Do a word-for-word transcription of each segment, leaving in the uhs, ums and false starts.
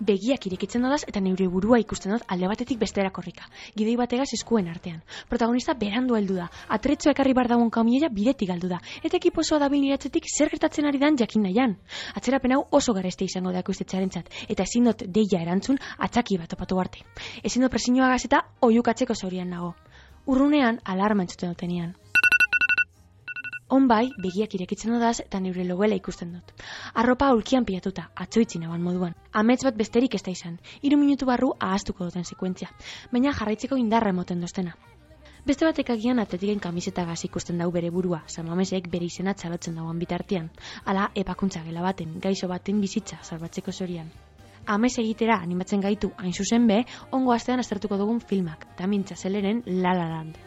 begiak irekitzen dodaz eta neure burua ikusten dut alde batetik bestera korrika. Gidoi bategaz eskuen artean. Protagonista berandu heldu da. Atretzua ekarri bar dagoen kamioia bidetik galdu da. Eta ekipo osoa dabil niratzetik zer gertatzen ari dan jakin nahian. Atzerapen hau oso gareste izango da ikustetzairentzat eta ezin dut deia erantzun atzaki bat topatu arte. Ezin dut presioagaz eta oihukatzeko zaurian nago. Urrunean alarma entzuten dutenean. On bai, begiak irekitzen dodaz eta neure logela ikusten dut. Arropa aulkian pilatuta, atzoitzi naban moduan. Amets bat besterik ez da izan, hiru minutu barru ahaztuko duten sekuentzia, baina jarraitzeko indarra emoten doztena. Beste batek agian atletiken kamisetagaz ikusten dau bere burua, Samamesek bere izena txalotzen dauan bitartean, ala epakuntza gela baten, gaixo baten bizitza salbatzeko zorian. Ames egitera animatzen gaitu hain zuzen be, ongo astean aztertuko dugun filmak, Damien Chazelleren La La Land.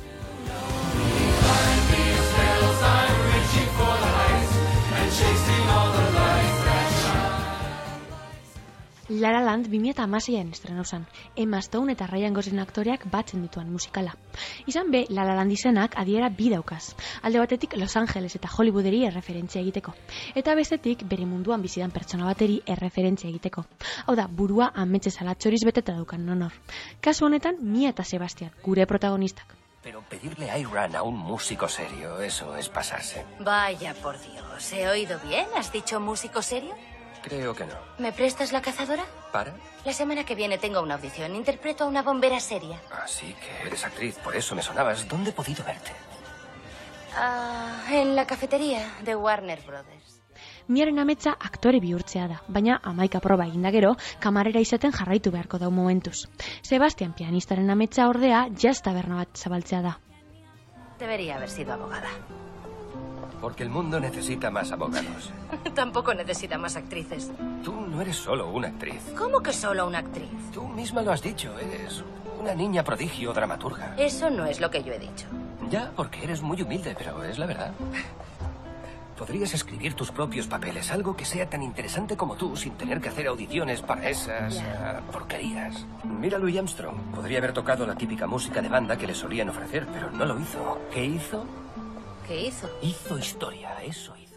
La La Land bi mila hamaseian estrena zan. Emma Stone eta Ryan Gosling aktoreak batzen dituan musikala. Izan be, La La Land izenak adiera bi daukaz. Alde batetik Los Angeles eta Hollywooderi erreferentzia egiteko. Eta bestetik bere munduan bizidan pertsona bateri erreferentzia egiteko. Hau da, burua ametxe salatxoriz beteta daukan nonor. Kasu honetan, Mia eta Sebastian, gure protagonistak. Pero pedirle a Iran a un músico serio, eso es pasarse. Vaya por Dios, ¿he oído bien? ¿Has dicho músico serio? Creo que no. ¿Me prestas la cazadora? ¿Para? La semana que viene tengo una audición. Interpreto a una bombera seria. Así que eres actriz, por eso me sonabas. ¿Dónde he podido verte? Ah, en la cafetería de Warner Brothers. Miaren ametsa aktore bihurtzea da, baina hamaika proba eginda gero, kamarera izaten jarraitu beharko dau momentuz. Sebastian pianistaren ametsa ordea jazz taberna bat zabaltzea da. Debería haber sido abogada. Porque el mundo necesita más abogados. Tampoco necesita más actrices. Tú no eres solo una actriz. ¿Cómo que solo una actriz? Tú misma lo has dicho, eres una niña prodigio dramaturga. Eso no es lo que yo he dicho. Ya, porque eres muy humilde, pero es la verdad. Podrías escribir tus propios papeles, algo que sea tan interesante como tú, sin tener que hacer audiciones para esas uh, porquerías. Mira a Louis Armstrong. Podría haber tocado la típica música de banda que le solían ofrecer, pero no lo hizo. ¿Qué hizo? ¿Qué hizo? Hizo historia, eso hizo.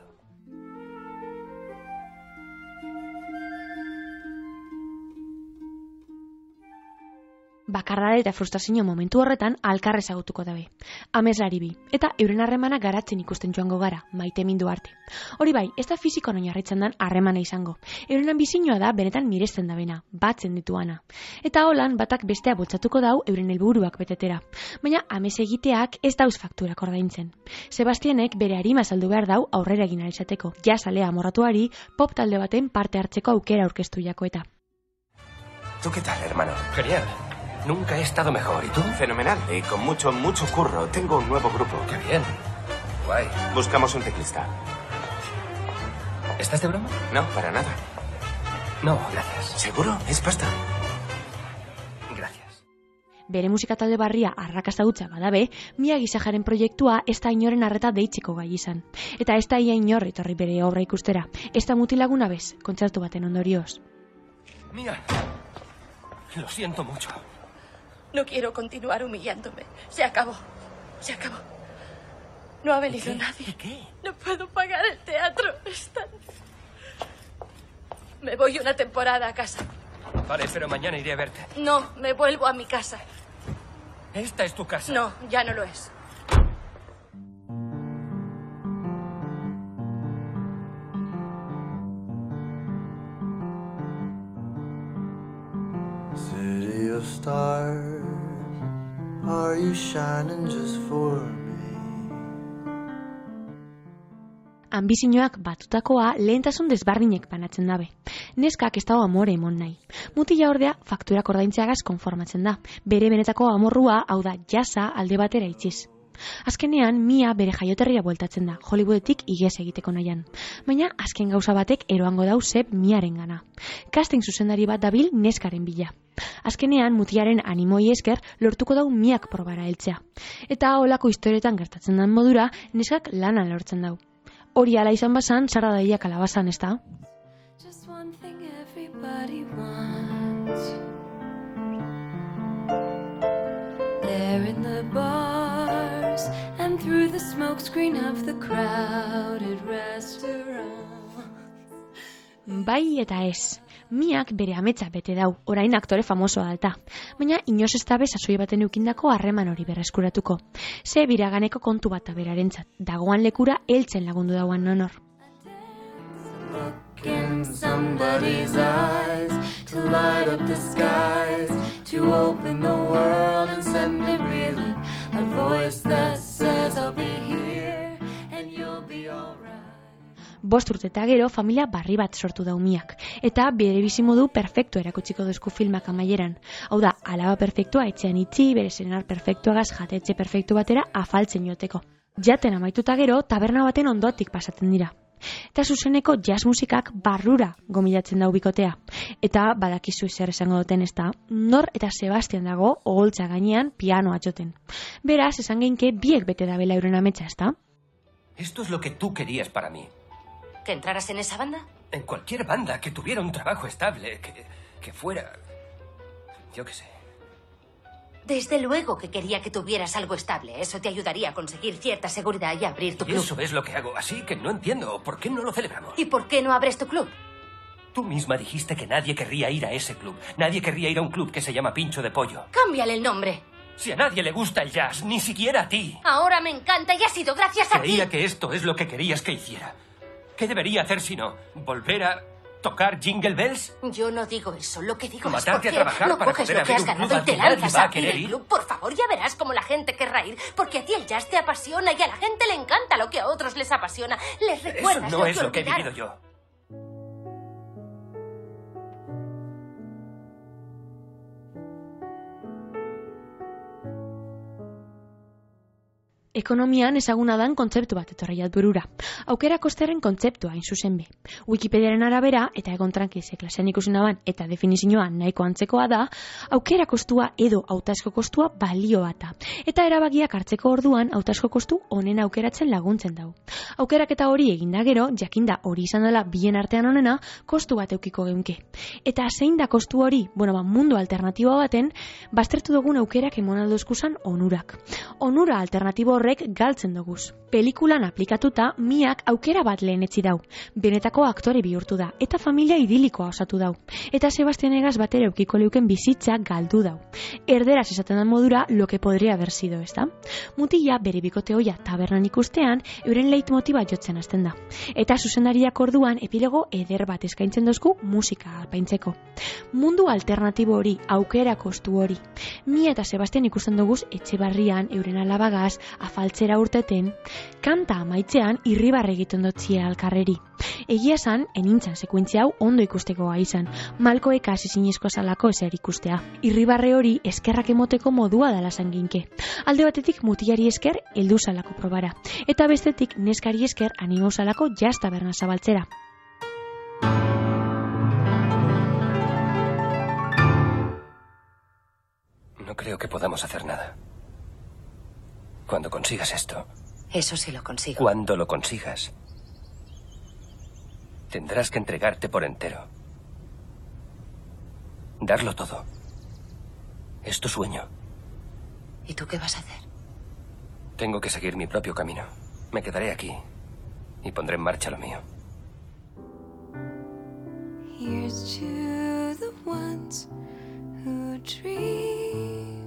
Bakardade eta frustrazio momentu horretan alkar ezagutuko dabe. Ameslari bi, eta euren harremana garatzen ikusten joango gara, maite mindu arte. Hori bai, ez da fizikoan oinarritzen dan harremana izango. Euren bizinoa da benetan miresten dabena, batzen dituana. Eta holan batak bestea bultzatuko dau euren helburuak betetera. Baina amez egiteak ez dauz fakturak ordaintzen. Sebastianek bere arima saldu behar dau aurrera egin alizateko, jazalea amorratuari pop talde baten parte hartzeko aukera aurkeztu jako eta. ¿Tú qué tal, hermano? Genial. Nunca he estado mejor. ¿Y tú? Fenomenal. Y con mucho, mucho curro. Tengo un nuevo grupo. ¡Qué bien! Guay. Buscamos un teclista. ¿Estás de broma? No, para nada. No, gracias. ¿Seguro? Es pasta. Gracias. Bere musika talde barria arrakasta hutsa badabe, Mia Gizajaren proiektua ez da inoren arreta deitzeko gai izan. Eta ez da ia inor etorri bere obra ikustera. Ez da mutilaguna bez, kontzertu baten ondorioz. Mia, lo siento mucho. No quiero continuar humillándome. Se acabó. Se acabó. No ha venido nadie. ¿Qué? No puedo pagar el teatro. Están... Me voy una temporada a casa. Vale, pero mañana iré a verte. No, me vuelvo a mi casa. Esta es tu casa. No, ya no lo es. City of stars, are you shining just for me? Ambizioak batutakoa lehentasun desbardinek banatzen dabe. Neskak ez dago amore emon nahi. Mutila ordea fakturak ordaintzeagaz konformatzen da. Bere benetako amorrua, hau da jasa alde batera itxiz. Azkenean, Mia bere jaioterria bueltatzen da, Hollywoodetik igez egiteko nahian. Baina, azken gauza batek eroango dau Seb Miaren gana. Casting zuzendari bat dabil neskaren bila. Azkenean, mutilaren animoi esker lortuko dau Miak probara heltzea. Eta holako historietan gertatzen den modura, neskak lanan lortzen dau. Hori ala izan bazan, zara daia kalabazan, ez da? Just one thing everybody wants. There in the bars and through the smoke screen of the crowded restaurant. Bai eta ez. Miak bere ametsa bete dau, orain aktore famosoa dalta. Baina inoz ez dabe sasoi baten eukindako harreman hori berreskuratuko. Ze biraganeko kontu bat berarentzat, dagoan lekura heltzen lagundu dauan nonor. In somebody's eyes, to light up the skies, to open the world and send it reeling. A voice that says I'll be here and you'll be alright. Bost urte eta gero familia barri bat sortu da Miak, eta bere bizimodu perfektu erakutsiko duzku filmak amaieran. Hau da, alaba perfektua etxean itxi, bere senar perfektuagaz jatetxe perfektu batera afaltzen joteko. Jaten amaituta gero, taberna baten ondotik pasatzen dira. Eta zuzeneko jazz musikak barrura gomilatzen dau bikotea. Eta badakizu zer esango duten ez da, Nor eta Sebastian dago oholtza gainean pianoa joten. Beraz, esan geinke biek bete da bela euren ametsa, ez da? Esto es lo que tú querías para mí. ¿Que entraras en esa banda? En cualquier banda, que tuviera un trabajo estable, que, que fuera... Yo qué sé. Desde luego que quería que tuvieras algo estable. Eso te ayudaría a conseguir cierta seguridad y a abrir tu Y club. eso es lo que hago, así que no entiendo. ¿Por qué no lo celebramos? ¿Y por qué no abres tu club? Tú misma dijiste que nadie querría ir a ese club. Nadie querría ir a un club que se llama Pincho de Pollo. Cámbiale el nombre. Si a nadie le gusta el jazz, ni siquiera a ti. Ahora me encanta y ha sido gracias a ti. Creía que esto es lo que querías que hiciera. ¿Qué debería hacer si no? ¿Volver a tocar Jingle Bells? Yo no digo eso, lo que digo Matarte es a por qué trabajar no para coges poder lo que abrir has un club ganado y te al que nadie lanzas va a a abrir querer el ir. club. Por favor, ya verás cómo la gente querrá ir, porque a ti el jazz te apasiona y a la gente le encanta lo que a otros les apasiona. Les Eso recuerdas no lo es que lo que he olvidaron. vivido yo. Ekonomian ezaguna dan kontzeptu bat etorri jat burura. Aukera kostearen kontzeptua hain zuzen be. Wikipediaren arabera, eta egon trankize klasean ikusi naban, eta definizioa nahiko antzekoa da, aukera kostua edo hautazko kostua balio bata. Eta erabakiak hartzeko orduan hautazko kostu honen aukeratzen laguntzen dau. Aukeraketa hori eginda gero, jakinda hori izan dela bien artean honena, kostu bat eukiko geunke. Eta zein da kostu hori? Bueno, ba, mundu alternatiboa baten, baztertu dugun aukerak emonaldozkuzan onurak. Onura alternatibo horrek galtzen doguz. Pelikulan aplikatuta, Miak aukera bat lehenetzi dau. Benetako aktore bihurtu da, eta familia idilikoa osatu dau. Eta Sebastianegaz batera eukiko leuken bizitza galdu dau. Erderaz esaten den modura, lo que podría haber sido, ez da? Mutila bere bikote hoia tabernan ikustean, euren leitmotiba jotzen hasten da. Eta zuzendariak orduan epilogo eder bat eskaintzen dozku musika apaintzeko. Mundu alternatibo hori, aukera kostu hori. Mia eta Sebastian ikusten doguz etxe barrian, euren alabagaz, afaltzera urteten, kanta amaitzean irribarre egiten dotzia alkarreri. Egia esan, enintzan sekuentzia hau ondo ikusteko gai izan, malkoek hasi zinezko salako ezer ikustea. Irribarre hori eskerrak emoteko modua dala zanginke. Alde batetik mutilari esker heldu salako probara, eta bestetik neskari esker animau salako jazz taberna zabaltzera. No creo que podamos hacer nada. Cuando consigas esto... Eso sí lo consigo. Cuando lo consigas, tendrás que entregarte por entero. Darlo todo. Es tu sueño. ¿Y tú qué vas a hacer? Tengo que seguir mi propio camino. Me quedaré aquí y pondré en marcha lo mío. Here's to the ones who dream,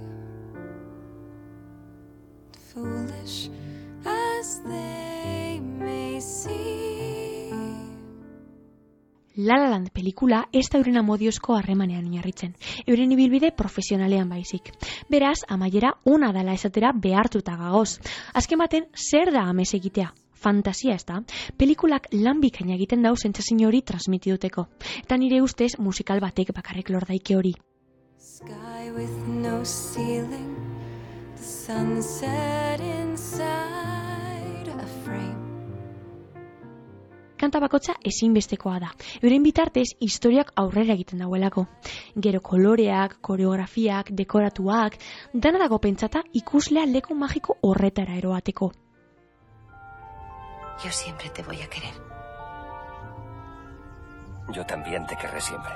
foolish as they may seem. La La Land pelikula ez da euren amodiozko harremanean oinarritzen, euren ibilbide profesionalean baizik. Beraz, amaiera ona dala esatera behartuta gagoz. Azken baten, zer da amez egitea? Fantasia ez da, pelikulak lan bikaina egiten dau sentsazio hori transmitiduteko. Eta nire ustez musikal batek bakarrik lor daike hori. Sky with no ceiling, the sunset inside a frame. Kanta bakotza ezinbestekoa da. Euren bitartez historiak aurrera egiten dauelako. Gero koloreak, koreografiak, dekoratuak, dana dago pentsata ikuslea leku magiko horretara eroateko. Yo siempre te voy a querer. Yo también te querré siempre.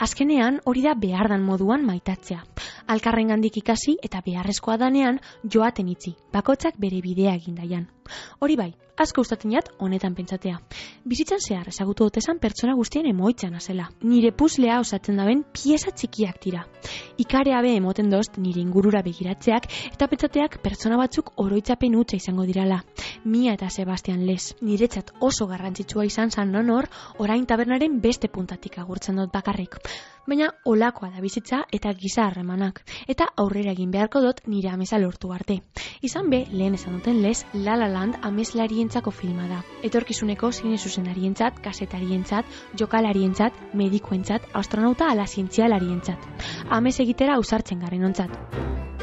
Azkenean hori da behardan moduan maitatzea. Alkarrengandik ikasi eta beharrezkoa danean joaten itzi, bakotzak bere bidea egin daian. Hori bai, asko gustatzen jat honetan pentsatea. Bizitzan zehar ezagutu dutezan pertsona guztien emoitzan azela. Nire puzzlea osatzen daben pieza txikiak dira. Ikarea be emoten dozt nire ingurura begiratzeak eta pentsateak pertsona batzuk oroitzapen hutsa izango dirala. Mia eta Sebastian Les. Niretzat oso garrantzitsua izan zan nonor, orain tabernaren beste puntatik agurtzen dut bakarrik. Baina olakoa da bizitza eta giza harremanak. Eta aurrera egin beharko dut nire amesa lortu arte. Izan be, lehen esan duten Les, La La Land ameslarientzako filma da. Etorkizuneko zine zuzenarientzat, kasetarientzat, jokalarientzat, medikuentzat, astronauta ala zientzialarientzat. Ames egitera ausartzen garen ontzat.